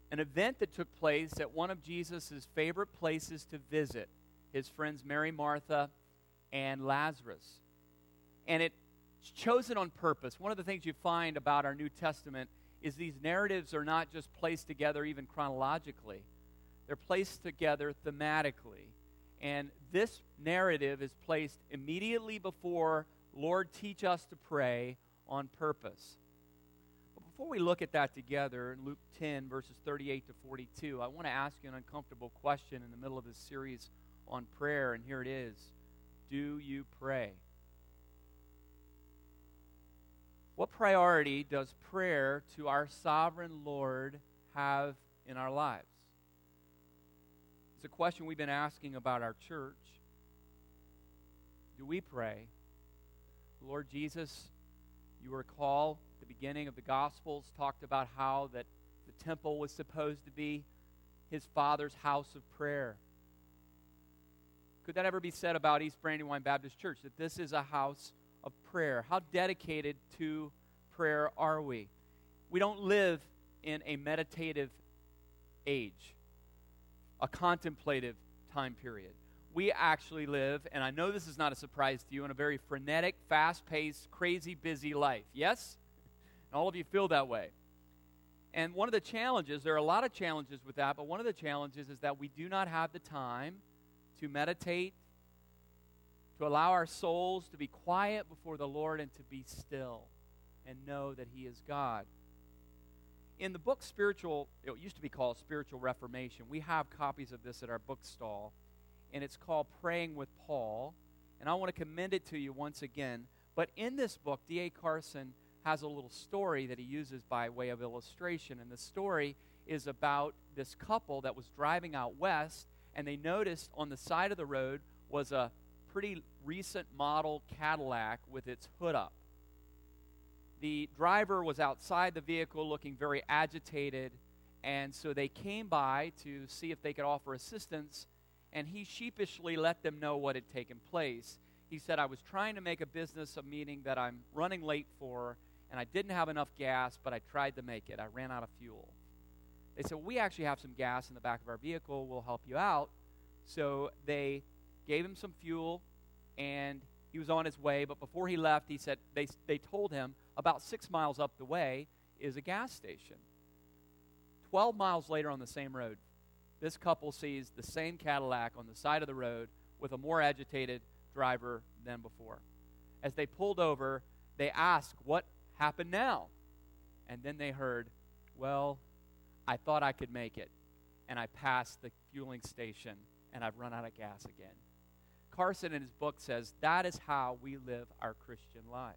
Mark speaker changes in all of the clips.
Speaker 1: an event that took place at one of Jesus' favorite places to visit, his friends Mary, Martha, and Lazarus. And it's chosen on purpose. One of the things you find about our New Testament is these narratives are not just placed together even chronologically. They're placed together thematically. And this narrative is placed immediately before Lord, teach us to pray on purpose. But before we look at that together in Luke 10, verses 38 to 42, I want to ask you an uncomfortable question in the middle of this series on prayer, and here it is. Do you pray? What priority does prayer to our sovereign Lord have in our lives? It's a question we've been asking about our church. Do we pray? Lord Jesus, you recall the beginning of the Gospels talked about how that the temple was supposed to be his Father's house of prayer. Could that ever be said about East Brandywine Baptist Church, that this is a house of prayer? How dedicated to prayer are we? We don't live in a meditative age, a contemplative time period. We actually live, and I know this is not a surprise to you, in a very frenetic, fast-paced, crazy, busy life. Yes? And all of you feel that way. And one of the challenges, there are a lot of challenges with that, but one of the challenges is that we do not have the time to meditate, to allow our souls to be quiet before the Lord and to be still and know that He is God. In the book it used to be called Spiritual Reformation. We have copies of this at our bookstall, and it's called Praying with Paul. And I want to commend it to you once again. But in this book, D.A. Carson has a little story that he uses by way of illustration. And the story is about this couple that was driving out west, and they noticed on the side of the road was a pretty recent model Cadillac with its hood up. The driver was outside the vehicle looking very agitated, and so they came by to see if they could offer assistance, and he sheepishly let them know what had taken place. He said, I was trying to make a meeting that I'm running late for, and I didn't have enough gas, but I tried to make it. I ran out of fuel. They said, we actually have some gas in the back of our vehicle. We'll help you out. So they gave him some fuel, and he was on his way. But before he left, he said they told him about 6 miles up the way is a gas station. 12 miles later on the same road, this couple sees the same Cadillac on the side of the road with a more agitated driver than before. As they pulled over, they asked, what happened now? And then they heard, well, I thought I could make it, and I passed the fueling station, and I've run out of gas again. Carson in his book says that is how we live our Christian lives.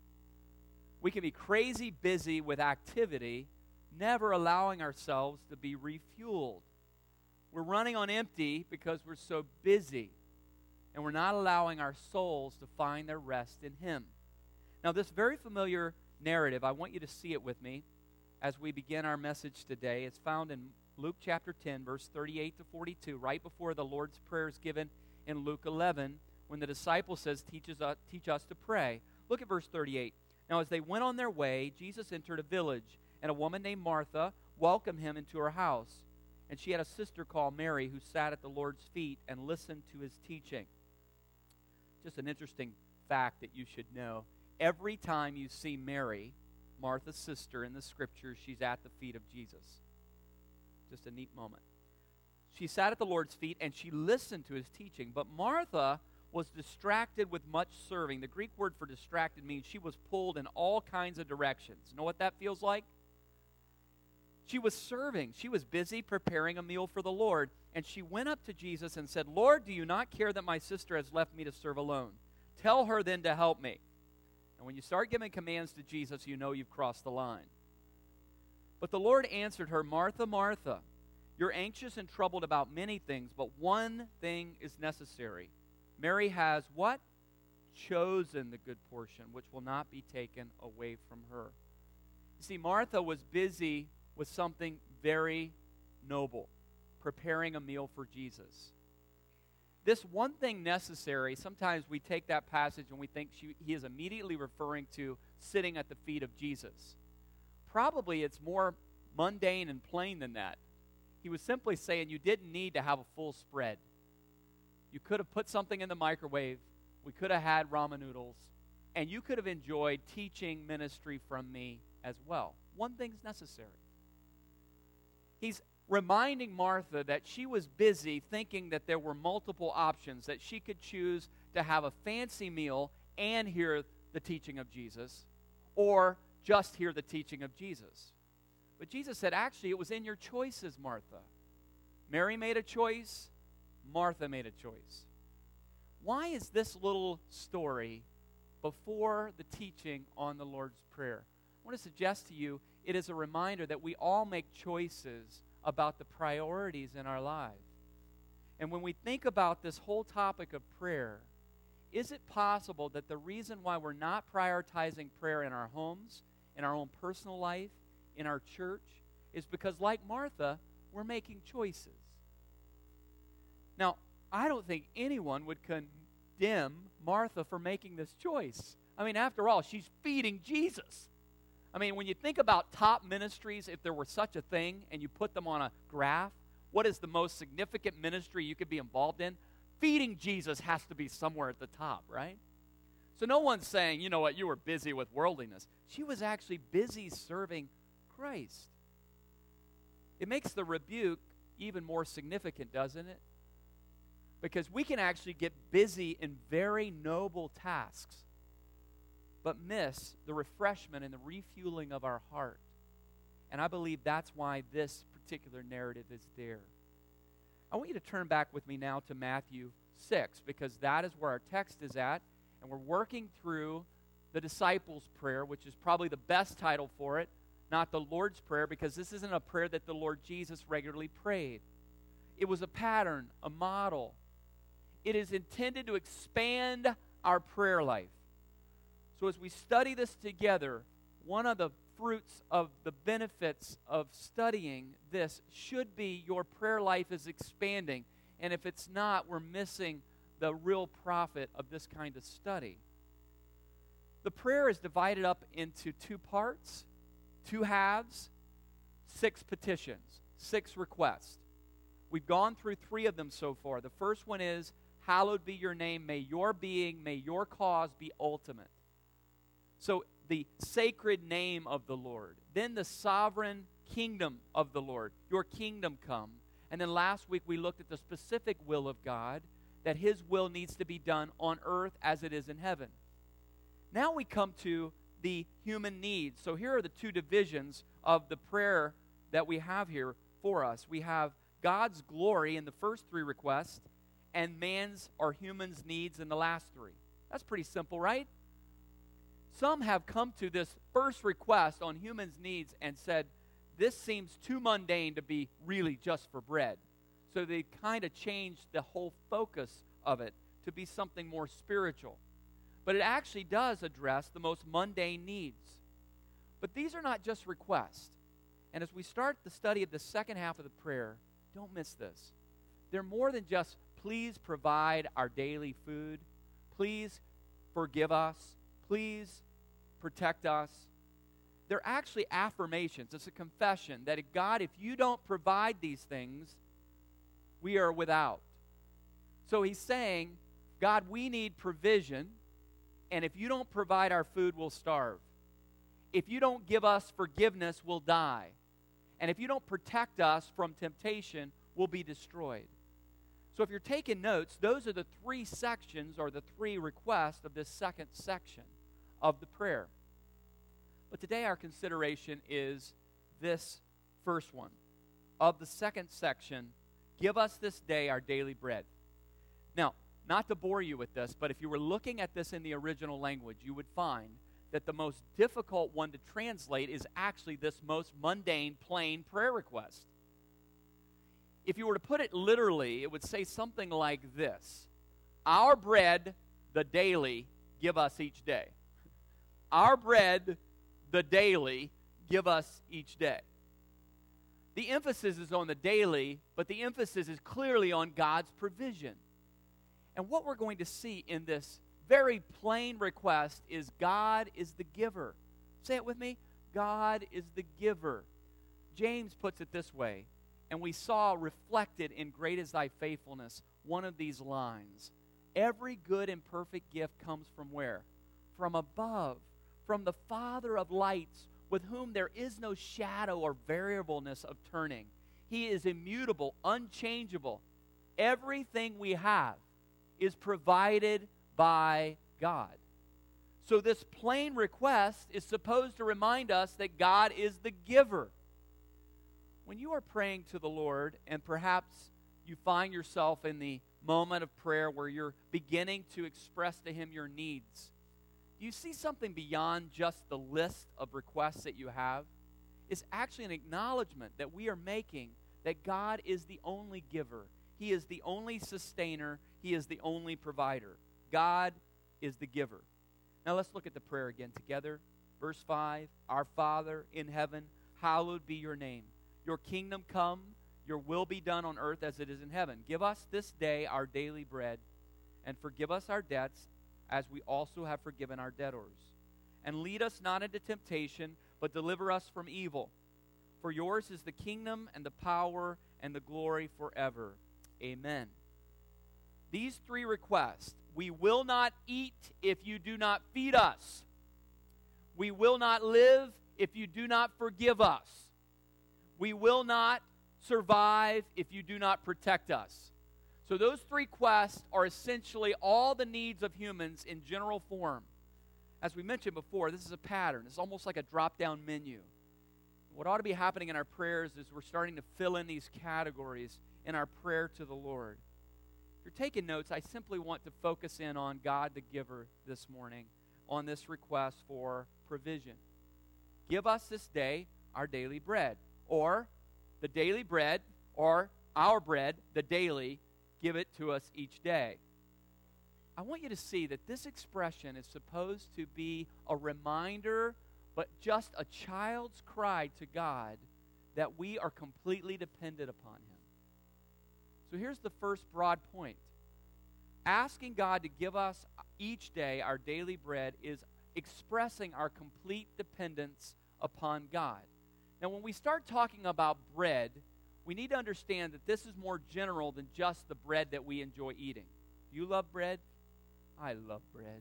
Speaker 1: We can be crazy busy with activity, never allowing ourselves to be refueled. We're running on empty because we're so busy, and we're not allowing our souls to find their rest in Him. Now, this very familiar narrative, I want you to see it with me as we begin our message today. It's found in Luke chapter 10, verse 38 to 42, right before the Lord's Prayer is given in Luke 11, when the disciple says, teach us to pray. Look at verse 38. Now, as they went on their way, Jesus entered a village, and a woman named Martha welcomed Him into her house. And she had a sister called Mary who sat at the Lord's feet and listened to His teaching. Just an interesting fact that you should know. Every time you see Mary, Martha's sister, in the Scriptures, she's at the feet of Jesus. Just a neat moment. She sat at the Lord's feet and she listened to His teaching. But Martha was distracted with much serving. The Greek word for distracted means she was pulled in all kinds of directions. You know what that feels like? She was serving. She was busy preparing a meal for the Lord. And she went up to Jesus and said, Lord, do you not care that my sister has left me to serve alone? Tell her then to help me. And when you start giving commands to Jesus, you know you've crossed the line. But the Lord answered her, Martha, Martha, you're anxious and troubled about many things, but one thing is necessary. Mary has what? Chosen the good portion, which will not be taken away from her. You see, Martha was busy with something very noble, preparing a meal for Jesus. This one thing necessary, sometimes we take that passage and we think he is immediately referring to sitting at the feet of Jesus. Probably it's more mundane and plain than that. He was simply saying you didn't need to have a full spread. You could have put something in the microwave. We could have had ramen noodles. And you could have enjoyed teaching ministry from me as well. One thing's necessary. He's reminding Martha that she was busy thinking that there were multiple options, that she could choose to have a fancy meal and hear the teaching of Jesus, or just hear the teaching of Jesus. But Jesus said, actually, it was in your choices, Martha. Mary made a choice. Martha made a choice. Why is this little story before the teaching on the Lord's Prayer? I want to suggest to you, it is a reminder that we all make choices about the priorities in our lives. And when we think about this whole topic of prayer, is it possible that the reason why we're not prioritizing prayer in our homes, in our own personal life, in our church, is because, like Martha, we're making choices? Now, I don't think anyone would condemn Martha for making this choice. I mean, after all, she's feeding Jesus. I mean, when you think about top ministries, if there were such a thing, and you put them on a graph, what is the most significant ministry you could be involved in? Feeding Jesus has to be somewhere at the top, right? So no one's saying, you know what, you were busy with worldliness. She was actually busy serving Christ. It makes the rebuke even more significant, doesn't it? Because we can actually get busy in very noble tasks, but miss the refreshment and the refueling of our heart. And I believe that's why this particular narrative is there. I want you to turn back with me now to Matthew 6, because that is where our text is at, and we're working through the disciples' prayer, which is probably the best title for it, not the Lord's Prayer, because this isn't a prayer that the Lord Jesus regularly prayed. It was a pattern, a model. It is intended to expand our prayer life. So as we study this together, one of the fruits of the benefits of studying this should be your prayer life is expanding. And if it's not, we're missing the real profit of this kind of study. The prayer is divided up into 2 parts, 2 halves, 6 petitions, 6 requests. We've gone through 3 of them so far. The first one is, hallowed be your name, may your being, may your cause be ultimate. So the sacred name of the Lord. Then the sovereign kingdom of the Lord. Your kingdom come. And then last week we looked at the specific will of God, that His will needs to be done on earth as it is in heaven. Now we come to the human needs. So here are the 2 divisions of the prayer that we have here for us. We have God's glory in the first 3 requests, and man's or human's needs in the last 3. That's pretty simple, right? Some have come to this first request on humans' needs and said, this seems too mundane to be really just for bread. So they kind of changed the whole focus of it to be something more spiritual. But it actually does address the most mundane needs. But these are not just requests. And as we start the study of the second half of the prayer, don't miss this. They're more than just, please provide our daily food. Please forgive us. Please protect us. They're actually affirmations. It's a confession that, God, if you don't provide these things, we are without. So he's saying, God, we need provision, and if you don't provide our food, we'll starve. If you don't give us forgiveness, we'll die. And if you don't protect us from temptation, we'll be destroyed. So if you're taking notes, those are the 3 sections or the 3 requests of this second section of the prayer. But today our consideration is this first one of the second section, give us this day our daily bread. Now, not to bore you with this, but if you were looking at this in the original language, you would find that the most difficult one to translate is actually this most mundane, plain prayer request. If you were to put it literally, it would say something like this: our bread, the daily, give us each day. Our bread, the daily, give us each day. The emphasis is on the daily, but the emphasis is clearly on God's provision. And what we're going to see in this very plain request is God is the giver. Say it with me. God is the giver. James puts it this way, and we saw reflected in Great is Thy Faithfulness one of these lines. Every good and perfect gift comes from where? From above, from the Father of lights, with whom there is no shadow or variableness of turning. He is immutable, unchangeable. Everything we have is provided by God. So this plain request is supposed to remind us that God is the giver. When you are praying to the Lord, and perhaps you find yourself in the moment of prayer where you're beginning to express to Him your needs, do you see something beyond just the list of requests that you have? It's actually an acknowledgement that we are making that God is the only giver. He is the only sustainer. He is the only provider. God is the giver. Now let's look at the prayer again together. Verse 5, Our Father in heaven, hallowed be your name. Your kingdom come, your will be done on earth as it is in heaven. Give us this day our daily bread, and forgive us our debts as we also have forgiven our debtors. And lead us not into temptation, but deliver us from evil. For yours is the kingdom and the power and the glory forever. Amen. These three requests: we will not eat if you do not feed us. We will not live if you do not forgive us. We will not survive if you do not protect us. So those three requests are essentially all the needs of humans in general form. As we mentioned before, this is a pattern. It's almost like a drop-down menu. What ought to be happening in our prayers is we're starting to fill in these categories in our prayer to the Lord. If you're taking notes, I simply want to focus in on God the giver this morning on this request for provision. Give us this day our daily bread, or the daily bread, or our bread, the daily, give it to us each day. I want you to see that this expression is supposed to be a reminder, but just a child's cry to God that we are completely dependent upon Him. So here's the first broad point. Asking God to give us each day our daily bread is expressing our complete dependence upon God. Now, when we start talking about bread, we need to understand that this is more general than just the bread that we enjoy eating. Do you love bread? I love bread.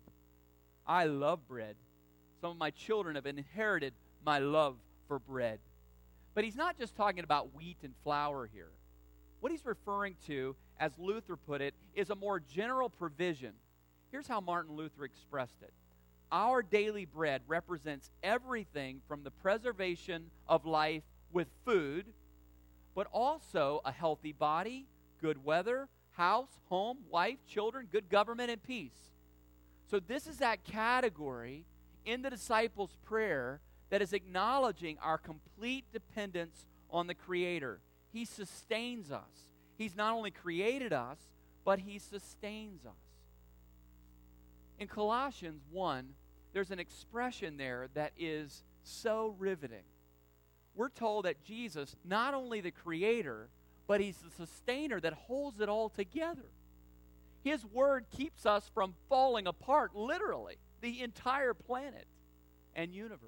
Speaker 1: I love bread. Some of my children have inherited my love for bread. But he's not just talking about wheat and flour here. What he's referring to, as Luther put it, is a more general provision. Here's how Martin Luther expressed it. Our daily bread represents everything from the preservation of life with food, but also a healthy body, good weather, house, home, wife, children, good government, and peace. So this is that category in the disciples' prayer that is acknowledging our complete dependence on the Creator. He sustains us. He's not only created us, but He sustains us. In Colossians 1, there's an expression there that is so riveting. We're told that Jesus, not only the Creator, but He's the sustainer that holds it all together. His Word keeps us from falling apart, literally, the entire planet and universe.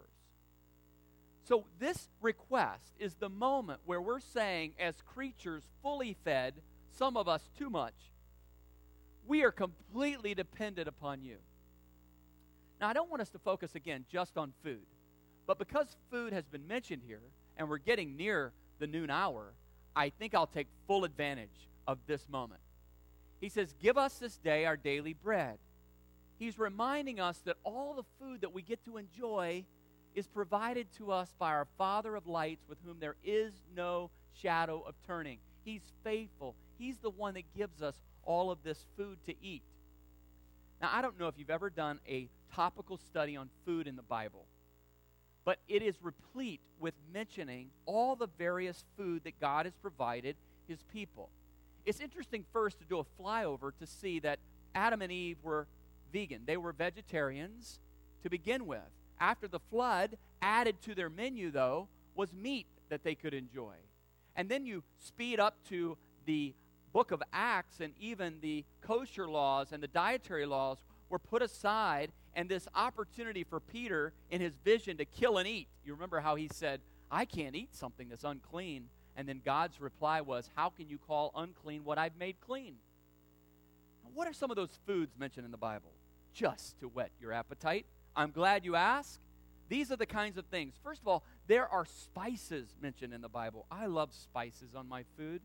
Speaker 1: So this request is the moment where we're saying, as creatures fully fed, some of us too much, we are completely dependent upon You. Now, I don't want us to focus again just on food, but because food has been mentioned here, and we're getting near the noon hour, I think I'll take full advantage of this moment. He says, give us this day our daily bread. He's reminding us that all the food that we get to enjoy is provided to us by our Father of lights, with whom there is no shadow of turning. He's faithful. He's the one that gives us all of this food to eat. Now, I don't know if you've ever done a topical study on food in the Bible, but it is replete with mentioning all the various food that God has provided His people. It's interesting first to do a flyover to see that Adam and Eve were vegan. They were vegetarians to begin with. After the flood, added to their menu, though, was meat that they could enjoy. And then you speed up to the book of Acts, and even the kosher laws and the dietary laws were put aside, and this opportunity for Peter in his vision to kill and eat. You remember how he said, I can't eat something that's unclean. And then God's reply was, how can you call unclean what I've made clean? What are some of those foods mentioned in the Bible? Just to whet your appetite. I'm glad you asked. These are the kinds of things. First of all, there are spices mentioned in the Bible. I love spices on my food.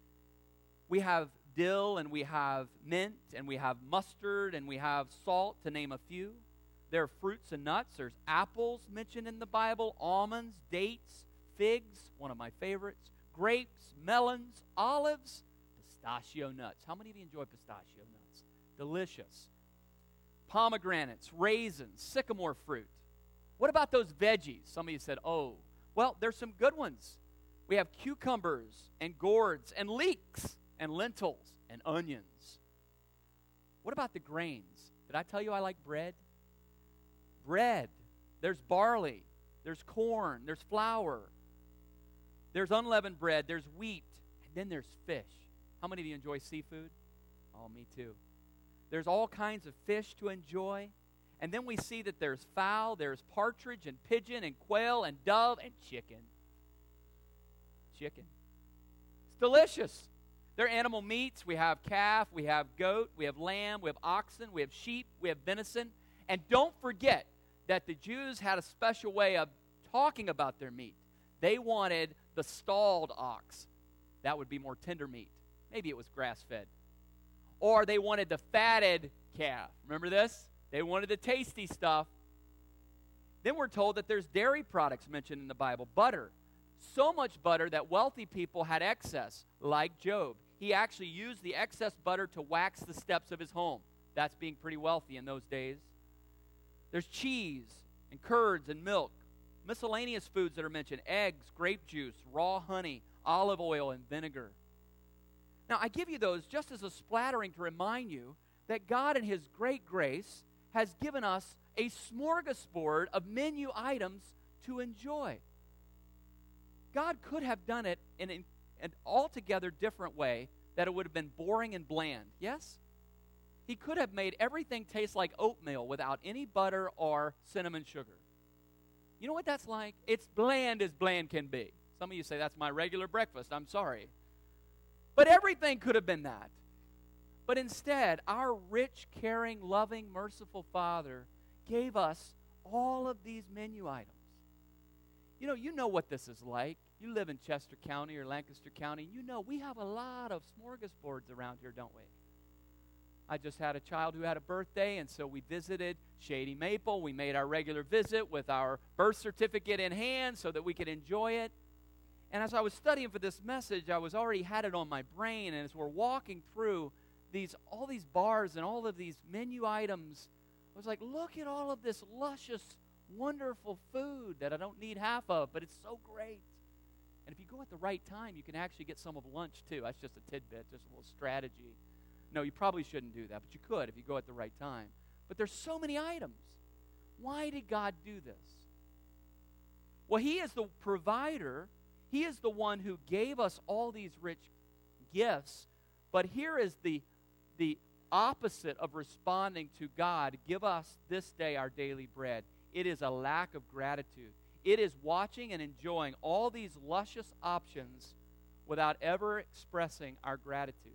Speaker 1: We have dill, and we have mint, and we have mustard, and we have salt, to name a few. There are fruits and nuts. There's apples mentioned in the Bible, almonds, dates, figs, one of my favorites, grapes, melons, olives, pistachio nuts. How many of you enjoy pistachio nuts? Delicious. Pomegranates, raisins, sycamore fruit. What about those veggies? Some of you said, oh, well, there's some good ones. We have cucumbers and gourds and leeks and lentils and onions. What about the grains? Did I tell you I like bread? Bread. There's barley. There's corn. There's flour. There's unleavened bread. There's wheat. And then there's fish. How many of you enjoy seafood? Oh, me too. There's all kinds of fish to enjoy. And then we see that there's fowl, there's partridge and pigeon and quail and dove and chicken. Chicken. It's delicious. They're animal meats. We have calf, we have goat, we have lamb, we have oxen, we have sheep, we have venison. And don't forget that the Jews had a special way of talking about their meat. They wanted the stalled ox. That would be more tender meat. Maybe it was grass-fed. Or they wanted the fatted calf. Remember this? They wanted the tasty stuff. Then we're told that there's dairy products mentioned in the Bible. Butter. So much butter that wealthy people had excess, like Job. He actually used the excess butter to wax the steps of his home. That's being pretty wealthy in those days. There's cheese and curds and milk. Miscellaneous foods that are mentioned. Eggs, grape juice, raw honey, olive oil, and vinegar. Now, I give you those just as a splattering to remind you that God in His great grace has given us a smorgasbord of menu items to enjoy. God could have done it in an altogether different way that it would have been boring and bland. Yes? He could have made everything taste like oatmeal without any butter or cinnamon sugar. You know what that's like? It's bland as bland can be. Some of you say, that's my regular breakfast. I'm sorry. But everything could have been that. But instead, our rich, caring, loving, merciful Father gave us all of these menu items. You know what this is like. You live in Chester County or Lancaster County. You know we have a lot of smorgasbords around here, don't we? I just had a child who had a birthday, and so we visited Shady Maple. We made our regular visit with our birth certificate in hand so that we could enjoy it. And as I was studying for this message, I was already had it on my brain, and as we're walking through all these bars and all of these menu items, I was like, look at all of this luscious, wonderful food that I don't need half of, but it's so great. And if you go at the right time, you can actually get some of lunch too. That's just a tidbit, just a little strategy. No, you probably shouldn't do that, but you could if you go at the right time. But there's so many items. Why did God do this? Well, He is the provider. He is the one who gave us all these rich gifts. But here is the opposite of responding to God. Give us this day our daily bread. It is a lack of gratitude. It is watching and enjoying all these luscious options without ever expressing our gratitude.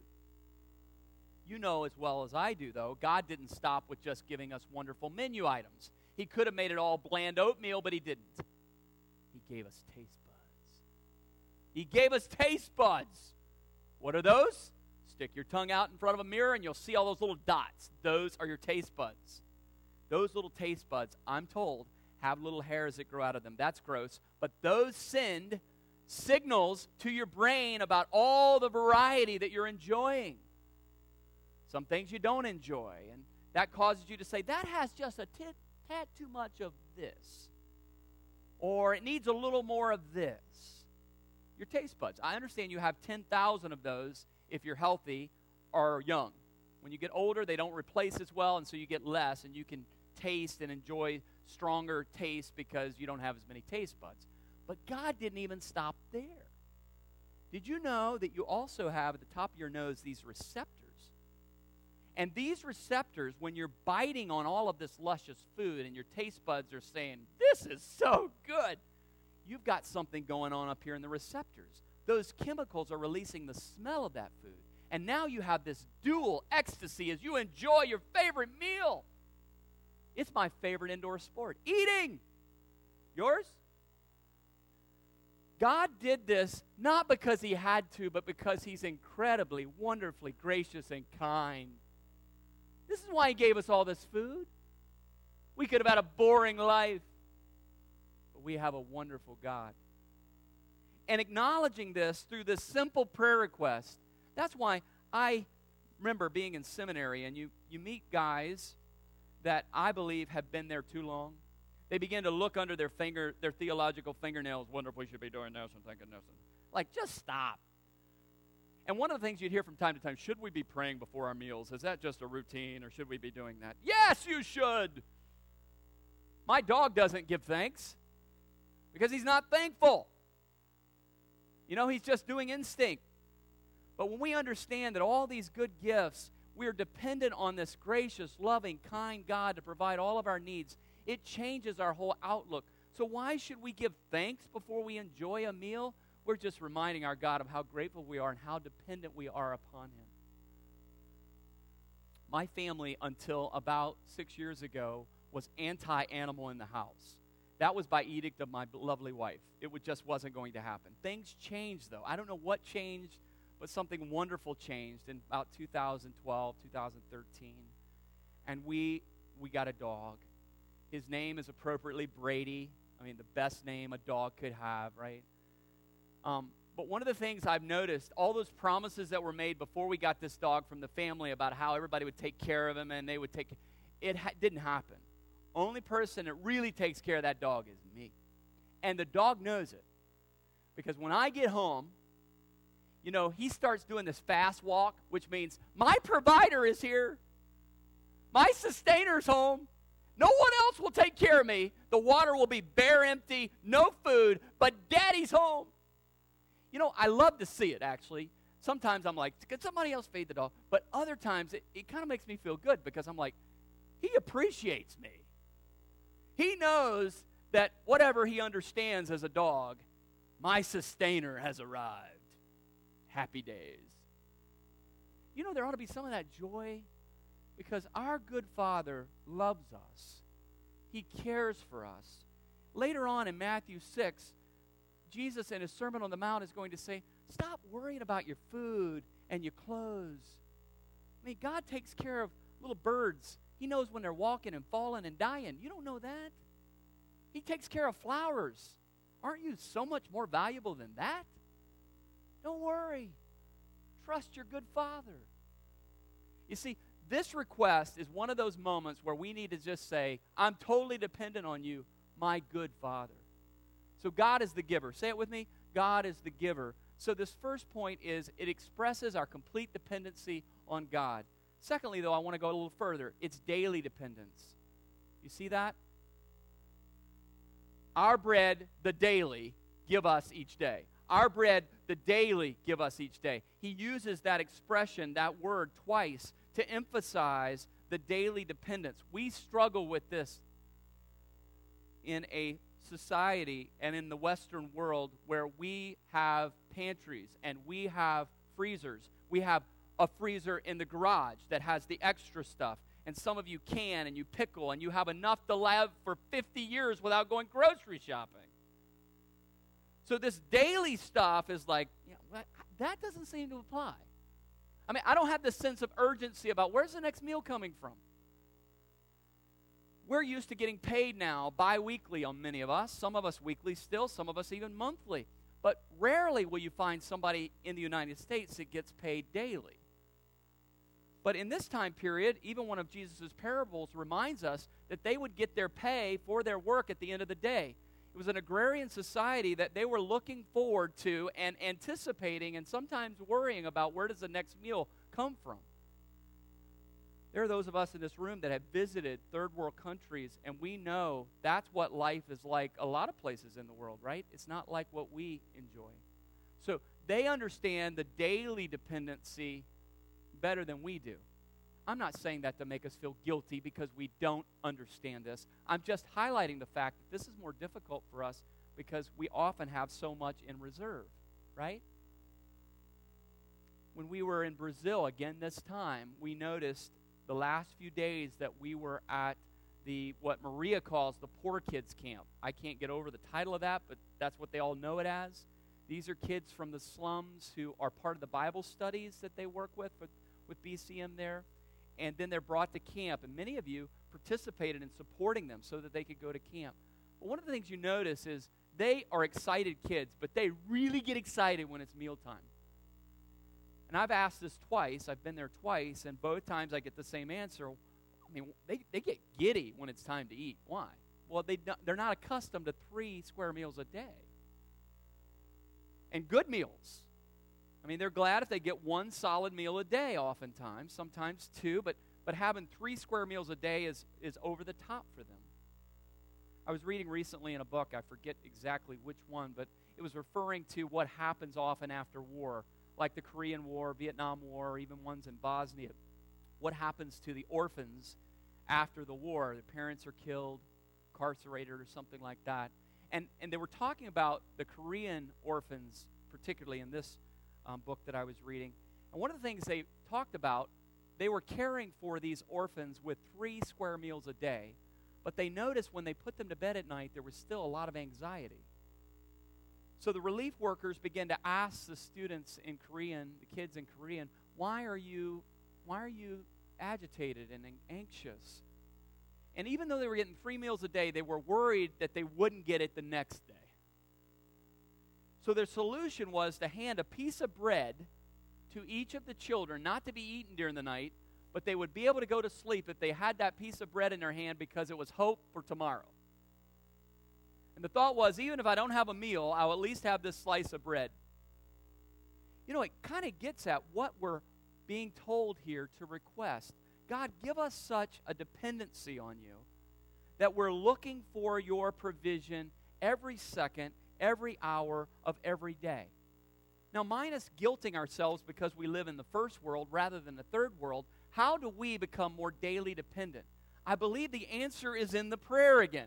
Speaker 1: You know as well as I do, though, God didn't stop with just giving us wonderful menu items. He could have made it all bland oatmeal, but He didn't. He gave us taste buds. He gave us taste buds. What are those? Stick your tongue out in front of a mirror and you'll see all those little dots. Those are your taste buds. Those little taste buds, I'm told, have little hairs that grow out of them. That's gross. But those send signals to your brain about all the variety that you're enjoying. Some things you don't enjoy. And that causes you to say, that has just a tad too much of this. Or it needs a little more of this. Your taste buds. I understand you have 10,000 of those if you're healthy or young. When you get older, they don't replace as well, and so you get less, and you can taste and enjoy stronger taste because you don't have as many taste buds. But God didn't even stop there. Did you know that you also have at the top of your nose these receptors? And these receptors, when you're biting on all of this luscious food and your taste buds are saying, this is so good, you've got something going on up here in the receptors. Those chemicals are releasing the smell of that food. And now you have this dual ecstasy as you enjoy your favorite meal. It's my favorite indoor sport, eating. Yours? God did this not because he had to, but because he's incredibly, wonderfully gracious and kind. This is why he gave us all this food. We could have had a boring life, but we have a wonderful God. And acknowledging this through this simple prayer request, that's why I remember being in seminary, and you meet guys that I believe have been there too long. They begin to look under their theological fingernails, wonder if we should be doing this and thinking this. Like, just stop. And one of the things you'd hear from time to time, should we be praying before our meals? Is that just a routine, or should we be doing that? Yes, you should. My dog doesn't give thanks because he's not thankful. You know, he's just doing instinct. But when we understand that all these good gifts, we're dependent on this gracious, loving, kind God to provide all of our needs, it changes our whole outlook. So why should we give thanks before we enjoy a meal? We're just reminding our God of how grateful we are and how dependent we are upon him. My family, until about 6 years ago, was anti-animal in the house. That was by edict of my lovely wife. It just wasn't going to happen. Things changed, though. I don't know what changed, but something wonderful changed in about 2012, 2013. And we got a dog. His name is appropriately Brady. I mean, the best name a dog could have, right? But one of the things I've noticed, all those promises that were made before we got this dog from the family about how everybody would take care of him and they would didn't happen. Only person that really takes care of that dog is me. And the dog knows it. Because when I get home, you know, he starts doing this fast walk, which means my provider is here. My sustainer's home. No one else will take care of me. The water will be bare empty, no food, but Daddy's home. You know, I love to see it, actually. Sometimes I'm like, could somebody else feed the dog? But other times, it kind of makes me feel good because I'm like, he appreciates me. He knows that whatever he understands as a dog, my sustainer has arrived. Happy days. You know, there ought to be some of that joy because our good Father loves us. He cares for us. Later on in Matthew 6, Jesus in his Sermon on the Mount is going to say, stop worrying about your food and your clothes. I mean, God takes care of little birds. He knows when they're walking and falling and dying. You don't know that. He takes care of flowers. Aren't you so much more valuable than that? Don't worry. Trust your good Father. You see, this request is one of those moments where we need to just say, I'm totally dependent on you, my good Father. So God is the giver. Say it with me. God is the giver. So this first point is it expresses our complete dependency on God. Secondly, though, I want to go a little further. It's daily dependence. You see that? Our bread, the daily, give us each day. Our bread, the daily, give us each day. He uses that expression, that word, twice to emphasize the daily dependence. We struggle with this in a society and in the Western world where we have pantries and we have freezers. We have a freezer in the garage that has the extra stuff. And some of you can and you pickle and you have enough to live for 50 years without going grocery shopping. So this daily stuff is like, you know, that doesn't seem to apply. I mean, I don't have this sense of urgency about where's the next meal coming from. We're used to getting paid now bi-weekly on many of us. Some of us weekly still, some of us even monthly. But rarely will you find somebody in the United States that gets paid daily. But in this time period, even one of Jesus' parables reminds us that they would get their pay for their work at the end of the day. It was an agrarian society that they were looking forward to and anticipating and sometimes worrying about where does the next meal come from. There are those of us in this room that have visited third world countries, and we know that's what life is like a lot of places in the world, right? It's not like what we enjoy. So they understand the daily dependency better than we do. I'm not saying that to make us feel guilty because we don't understand this. I'm just highlighting the fact that this is more difficult for us because we often have so much in reserve, right? When we were in Brazil again this time, we noticed the last few days that we were at what Maria calls the poor kids camp. I can't get over the title of that, but that's what they all know it as. These are kids from the slums who are part of the Bible studies that they work with BCM there. And then they're brought to camp. And many of you participated in supporting them so that they could go to camp. But one of the things you notice is they are excited kids, but they really get excited when it's mealtime. And I've asked this twice. I've been there twice, and both times I get the same answer. I mean, they get giddy when it's time to eat. Why? Well, they're not accustomed to 3 square meals a day. And good meals. I mean, they're glad if they get 1 solid meal a day oftentimes, sometimes 2, but having 3 square meals a day is over the top for them. I was reading recently in a book, I forget exactly which one, but it was referring to what happens often after war, like the Korean War, Vietnam War, or even ones in Bosnia. What happens to the orphans after the war? Their parents are killed, incarcerated, or something like that. And they were talking about the Korean orphans, particularly in this book that I was reading. And one of the things they talked about, they were caring for these orphans with 3 square meals a day, but they noticed when they put them to bed at night, there was still a lot of anxiety. So the relief workers began to ask the students in Korean, the kids in Korean, why are you agitated and anxious? And even though they were getting 3 meals a day, they were worried that they wouldn't get it the next day. So their solution was to hand a piece of bread to each of the children, not to be eaten during the night, but they would be able to go to sleep if they had that piece of bread in their hand because it was hope for tomorrow. And the thought was, even if I don't have a meal, I'll at least have this slice of bread. You know, it kind of gets at what we're being told here to request. God, give us such a dependency on you that we're looking for your provision every second, every hour of every day. Now, minus guilting ourselves because we live in the first world rather than the third world, how do we become more daily dependent? I believe the answer is in the prayer again.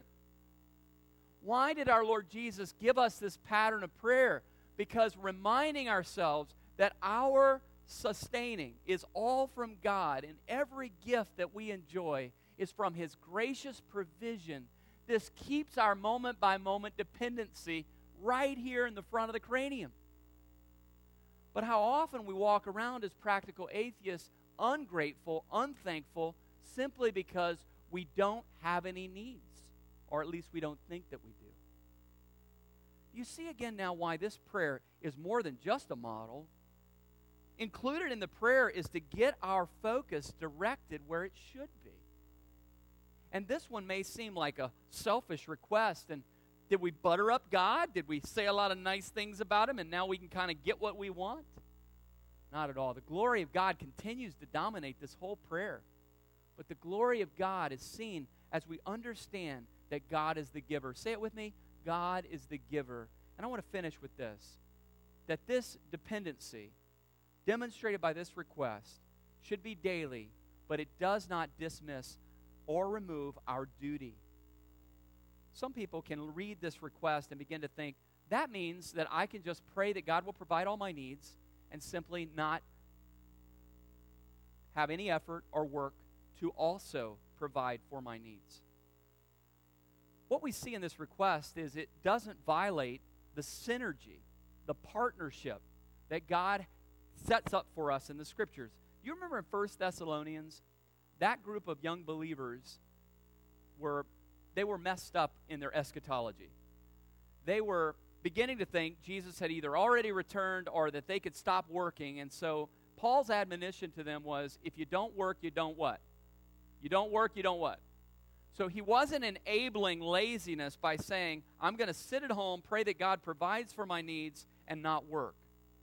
Speaker 1: Why did our Lord Jesus give us this pattern of prayer? Because reminding ourselves that our sustaining is all from God, and every gift that we enjoy is from His gracious provision. This keeps our moment-by-moment dependency right here in the front of the cranium. But how often we walk around as practical atheists, ungrateful, unthankful, simply because we don't have any needs, or at least we don't think that we do. You see again now why this prayer is more than just a model. Included in the prayer is to get our focus directed where it should be. And this one may seem like a selfish request. And did we butter up God? Did we say a lot of nice things about Him and now we can kind of get what we want? Not at all. The glory of God continues to dominate this whole prayer. But the glory of God is seen as we understand that God is the giver. Say it with me. God is the giver. And I want to finish with this. That this dependency, demonstrated by this request, should be daily, but it does not dismiss or remove our duty. Some people can read this request and begin to think, that means that I can just pray that God will provide all my needs and simply not have any effort or work to also provide for my needs. What we see in this request is it doesn't violate the synergy, the partnership that God sets up for us in the Scriptures. Do you remember in 1 Thessalonians, that group of young believers were messed up in their eschatology. They were beginning to think Jesus had either already returned or that they could stop working. And so Paul's admonition to them was, if you don't work, you don't what? You don't work, you don't what? So he wasn't enabling laziness by saying, I'm going to sit at home, pray that God provides for my needs, and not work.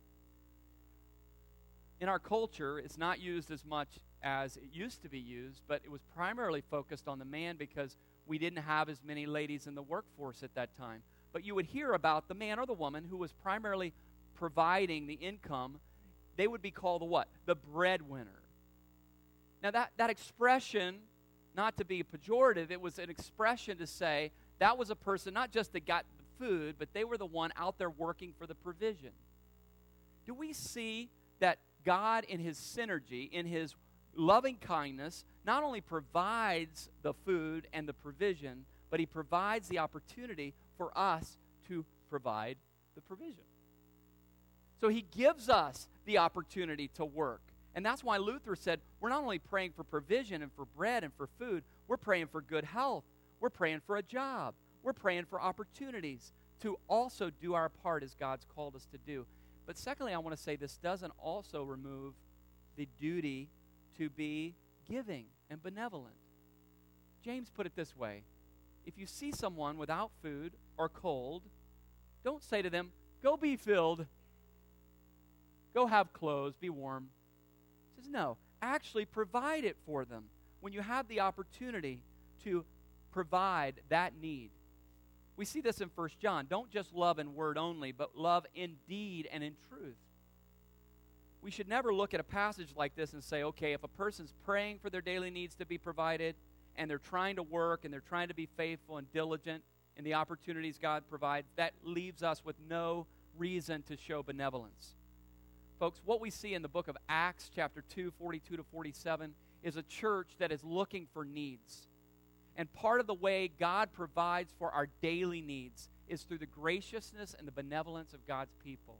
Speaker 1: In our culture, it's not used as much as it used to be used, but it was primarily focused on the man because we didn't have as many ladies in the workforce at that time. But you would hear about the man or the woman who was primarily providing the income. They would be called the what? The breadwinner. Now that expression, not to be pejorative, it was an expression to say that was a person not just that got the food, but they were the one out there working for the provision. Do we see that God, in his synergy, in his loving kindness, not only provides the food and the provision, but he provides the opportunity for us to provide the provision. So he gives us the opportunity to work. And that's why Luther said, we're not only praying for provision and for bread and for food, we're praying for good health. We're praying for a job. We're praying for opportunities to also do our part as God's called us to do. But secondly, I want to say this doesn't also remove the duty to be giving and benevolent. James put it this way: if you see someone without food or cold, don't say to them, go be filled, go have clothes, be warm. He says, no, actually provide it for them when you have the opportunity to provide that need. We see this in 1 John. Don't just love in word only, but love in deed and in truth. We should never look at a passage like this and say, okay, if a person's praying for their daily needs to be provided, and they're trying to work, and they're trying to be faithful and diligent in the opportunities God provides, that leaves us with no reason to show benevolence. Folks, what we see in the book of Acts, chapter 2, 42 to 47, is a church that is looking for needs. And part of the way God provides for our daily needs is through the graciousness and the benevolence of God's people.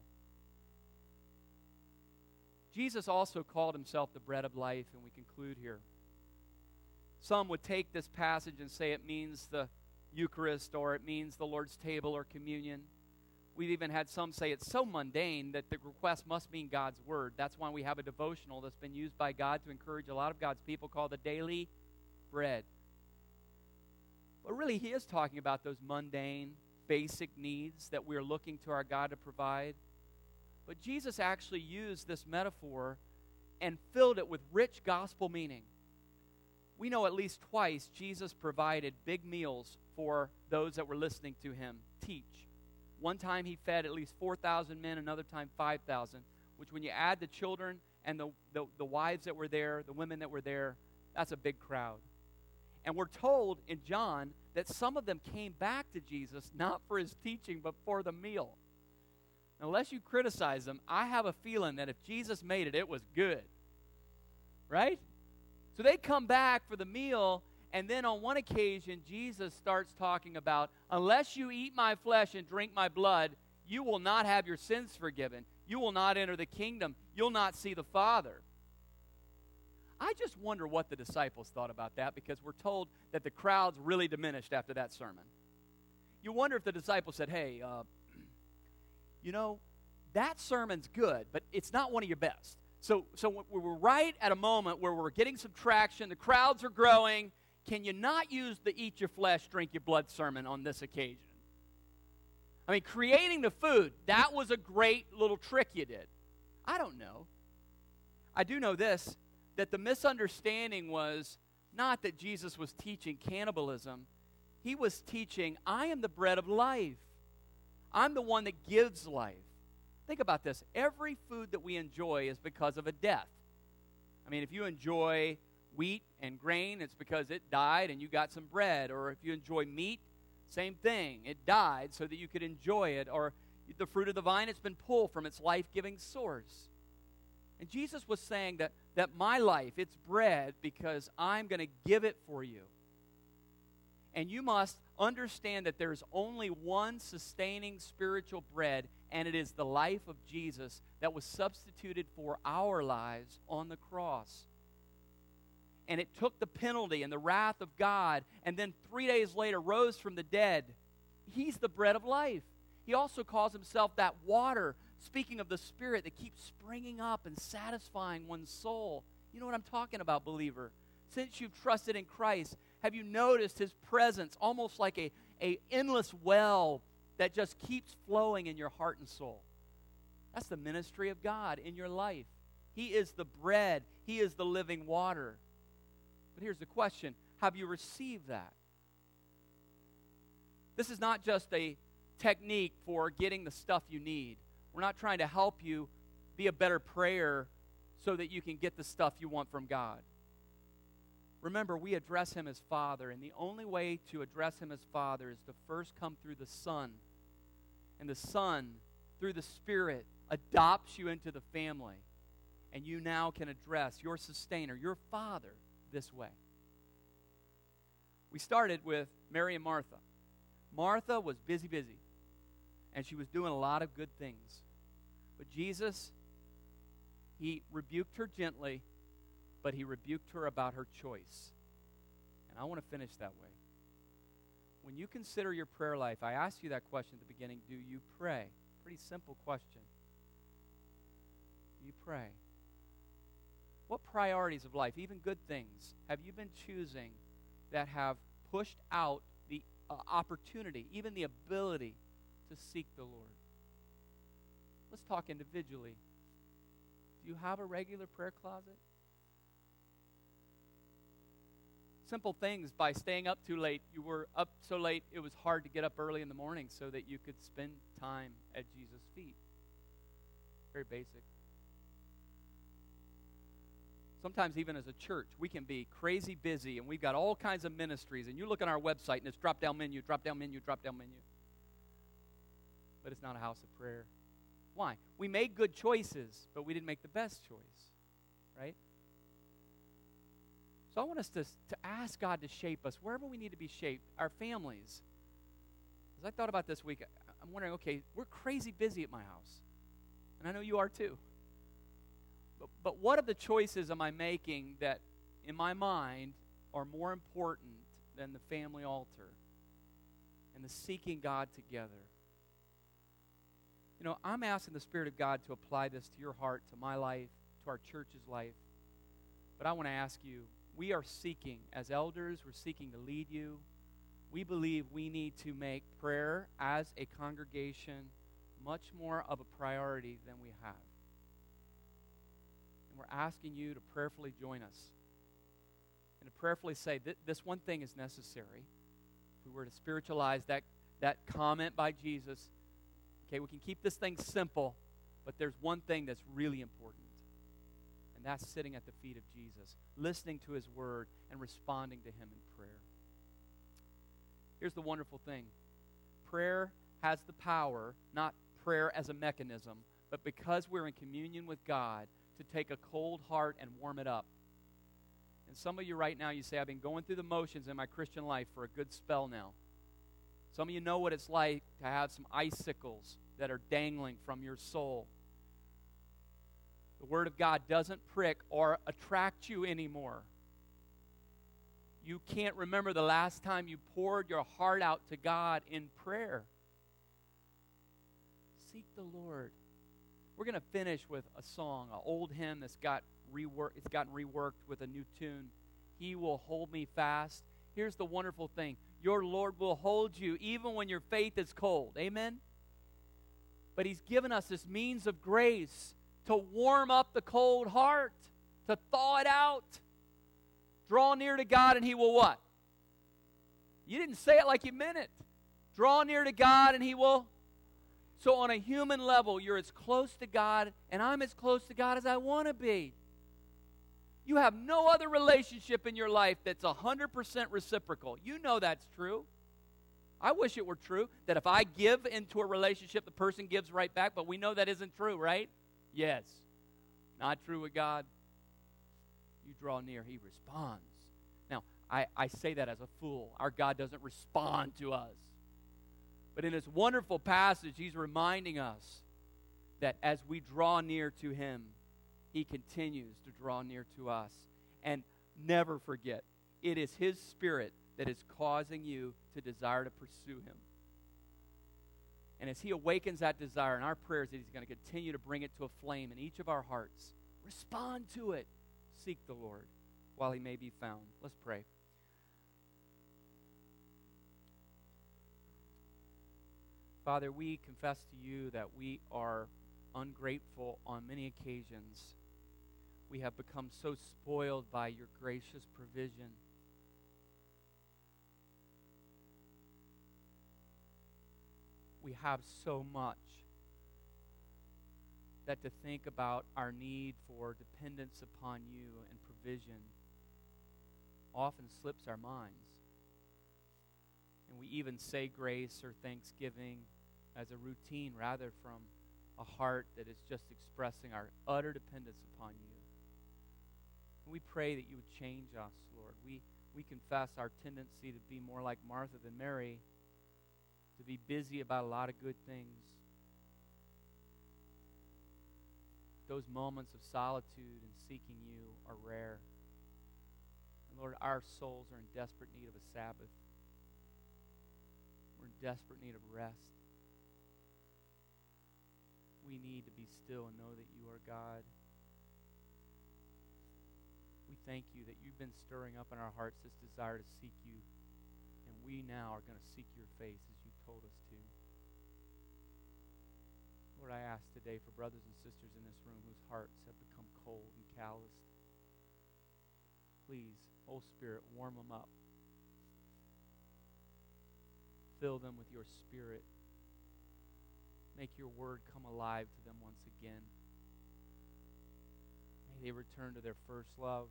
Speaker 1: Jesus also called himself the bread of life, and we conclude here. Some would take this passage and say it means the Eucharist, or it means the Lord's table or communion. We've even had some say it's so mundane that the request must mean God's word. That's why we have a devotional that's been used by God to encourage a lot of God's people called the Daily Bread. But really, he is talking about those mundane, basic needs that we're looking to our God to provide. But Jesus actually used this metaphor and filled it with rich gospel meaning. We know at least twice Jesus provided big meals for those that were listening to him teach. One time he fed at least 4,000 men, another time 5,000, which when you add the children and the wives that were there, the women that were there, that's a big crowd. And we're told in John that some of them came back to Jesus not for his teaching but for the meal. Unless you criticize them, I have a feeling that if Jesus made it, it was good. Right? So they come back for the meal, and then on one occasion, Jesus starts talking about, unless you eat my flesh and drink my blood, you will not have your sins forgiven. You will not enter the kingdom. You'll not see the Father. I just wonder what the disciples thought about that, because we're told that the crowds really diminished after that sermon. You wonder if the disciples said, hey, that sermon's good, but it's not one of your best. So we're right at a moment where we're getting some traction. The crowds are growing. Can you not use the eat your flesh, drink your blood sermon on this occasion? I mean, creating the food, that was a great little trick you did. I don't know. I do know this, that the misunderstanding was not that Jesus was teaching cannibalism. He was teaching, I am the bread of life. I'm the one that gives life. Think about this. Every food that we enjoy is because of a death. I mean, if you enjoy wheat and grain, it's because it died and you got some bread. Or if you enjoy meat, same thing. It died so that you could enjoy it. Or the fruit of the vine, it's been pulled from its life-giving source. And Jesus was saying that my life, it's bread because I'm going to give it for you. And you must understand that there's only one sustaining spiritual bread, and it is the life of Jesus that was substituted for our lives on the cross. And it took the penalty and the wrath of God, and then 3 days later rose from the dead. He's the bread of life. He also calls himself that water, speaking of the Spirit that keeps springing up and satisfying one's soul. You know what I'm talking about, believer? Since you've trusted in Christ, have you noticed his presence almost like a endless well that just keeps flowing in your heart and soul? That's the ministry of God in your life. He is the bread. He is the living water. But here's the question. Have you received that? This is not just a technique for getting the stuff you need. We're not trying to help you be a better prayer so that you can get the stuff you want from God. Remember, we address him as Father, and the only way to address him as Father is to first come through the Son And the Son, through the Spirit, adopts you into the family. And you now can address your sustainer, your Father, this way. We started with Mary and Martha. Martha was busy, and she was doing a lot of good things. But Jesus, he rebuked her gently, but he rebuked her about her choice. And I want to finish that way. When you consider your prayer life, I asked you that question at the beginning, do you pray? Pretty simple question. Do you pray? What priorities of life, even good things, have you been choosing that have pushed out the opportunity, even the ability to seek the Lord? Let's talk individually. Do you have a regular prayer closet? Simple things, by staying up too late. You were up so late it was hard to get up early in the morning so that you could spend time at Jesus' feet. Very basic. Sometimes even as a church, we can be crazy busy, and we've got all kinds of ministries, and you look on our website, and it's drop-down menu, drop-down menu, drop-down menu. But it's not a house of prayer. Why? We made good choices, but we didn't make the best choice, right? So I want us to ask God to shape us wherever we need to be shaped, our families. As I thought about this week, I'm wondering, okay, we're crazy busy at my house, and I know you are too. But what of the choices am I making that, in my mind, are more important than the family altar and the seeking God together? You know, I'm asking the Spirit of God to apply this to your heart, to my life, to our church's life. But I want to ask you, we are seeking, as elders, we're seeking to lead you. We believe we need to make prayer as a congregation much more of a priority than we have. And we're asking you to prayerfully join us and to prayerfully say, this one thing is necessary. If we were to spiritualize that comment by Jesus, okay, we can keep this thing simple, but there's one thing that's really important. And that's sitting at the feet of Jesus, listening to his word, and responding to him in prayer. Here's the wonderful thing. Prayer has the power, not prayer as a mechanism, but because we're in communion with God, to take a cold heart and warm it up. And some of you right now, you say, I've been going through the motions in my Christian life for a good spell now. Some of you know what it's like to have some icicles that are dangling from your soul. The Word of God doesn't prick or attract you anymore. You can't remember the last time you poured your heart out to God in prayer. Seek the Lord. We're going to finish with a song, an old hymn that's gotten reworked with a new tune. He will hold me fast. Here's the wonderful thing. Your Lord will hold you even when your faith is cold. Amen? But he's given us this means of grace to warm up the cold heart, to thaw it out. Draw near to God and he will what? You didn't say it like you meant it. Draw near to God and he will. So on a human level, you're as close to God, and I'm as close to God as I want to be. You have no other relationship in your life that's 100% reciprocal. You know that's true. I wish it were true, that if I give into a relationship, the person gives right back, but we know that isn't true, right? Yes. Not true with God. You draw near, he responds. Now, I say that as a fool. Our God doesn't respond to us. But in this wonderful passage, he's reminding us that as we draw near to him, he continues to draw near to us. And never forget, it is his Spirit that is causing you to desire to pursue him. And as he awakens that desire in our prayers, that he's going to continue to bring it to a flame in each of our hearts. Respond to it. Seek the Lord while he may be found. Let's pray. Father, we confess to you that we are ungrateful on many occasions. We have become so spoiled by your gracious provision. We have so much that to think about our need for dependence upon you and provision often slips our minds. And we even say grace or thanksgiving as a routine rather from a heart that is just expressing our utter dependence upon you. We pray that you would change us, Lord. We confess our tendency to be more like Martha than Mary, to be busy about a lot of good things. Those moments of solitude and seeking you are rare. And Lord, our souls are in desperate need of a Sabbath. We're in desperate need of rest. We need to be still and know that you are God. We thank you that you've been stirring up in our hearts this desire to seek you, and we now are going to seek your face as you told us to. Lord, I ask today for brothers and sisters in this room whose hearts have become cold and calloused. Please, Holy Spirit, warm them up. Fill them with your Spirit. Make your word come alive to them once again. May they return to their first love.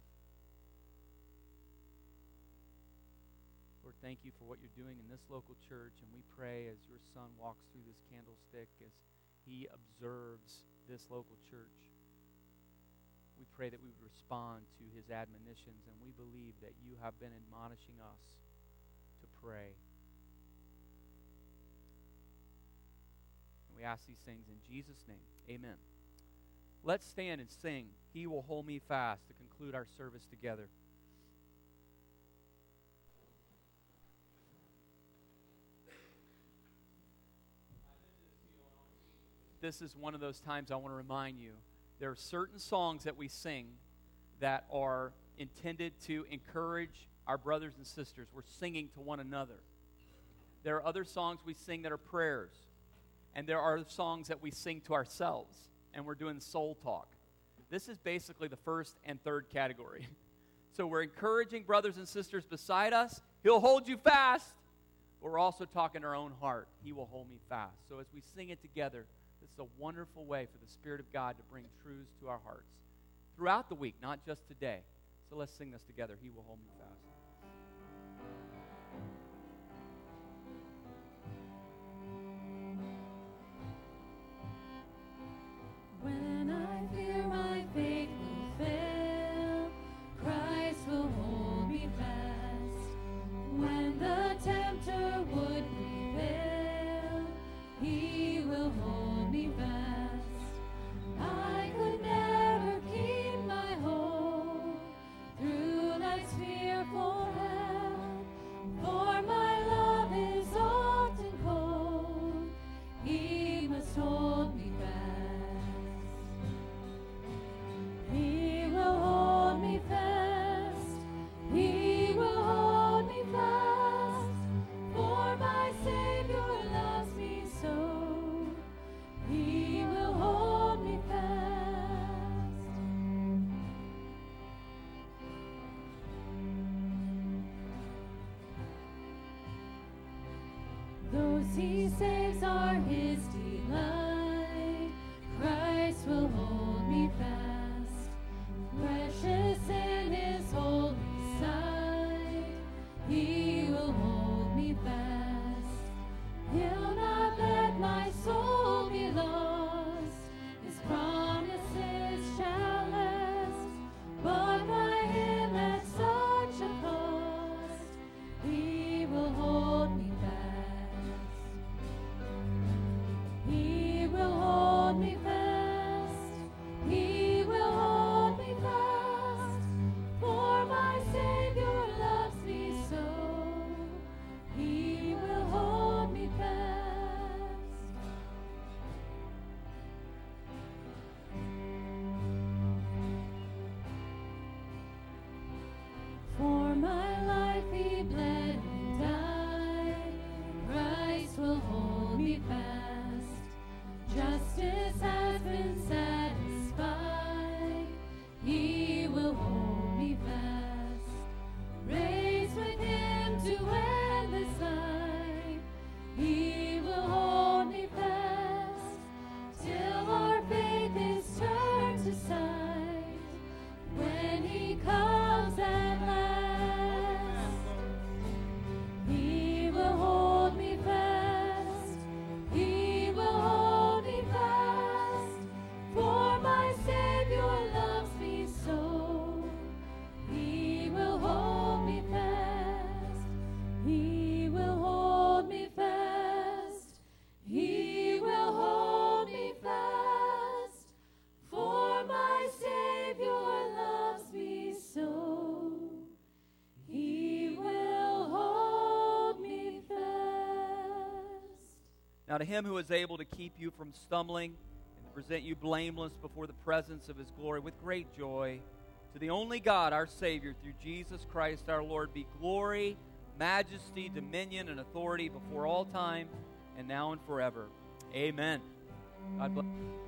Speaker 1: Lord, thank you for what you're doing in this local church, and we pray as your Son walks through this candlestick, as he observes this local church, we pray that we would respond to his admonitions, and we believe that you have been admonishing us to pray. And we ask these things in Jesus' name. Amen. Let's stand and sing "He Will Hold Me Fast" to conclude our service together. This is one of those times I want to remind you, there are certain songs that we sing that are intended to encourage our brothers and sisters. We're singing to one another. There are other songs we sing that are prayers. And there are songs that we sing to ourselves, and we're doing soul talk. This is basically the first and third category. So we're encouraging brothers and sisters beside us. He'll hold you fast. But we're also talking our own heart. He will hold me fast. So as we sing it together, this is a wonderful way for the Spirit of God to bring truths to our hearts throughout the week, not just today. So let's sing this together. He will hold me fast.
Speaker 2: When I fear my faith will fail, Christ will hold me fast. When the tempter would prevail, he will hold me fast. I could never keep my hold through life's fearful hell, for my love is often cold. He must hold me fast. He will hold me fast. He will hold me fast. For my Savior loves me so. He will hold me fast. Those he saves are his delight. Christ will hold me fast. Precious in his holy sight, he will hold me fast. He'll not let my soul be lost. His promises shall last, but by him at such a cost, he will hold me fast.
Speaker 1: to him who is able to keep you from stumbling and to present you blameless before the presence of his glory with great joy, to the only God, our Savior, through Jesus Christ our Lord, be glory, majesty, dominion, and authority before all time, and now and forever. Amen. God bless.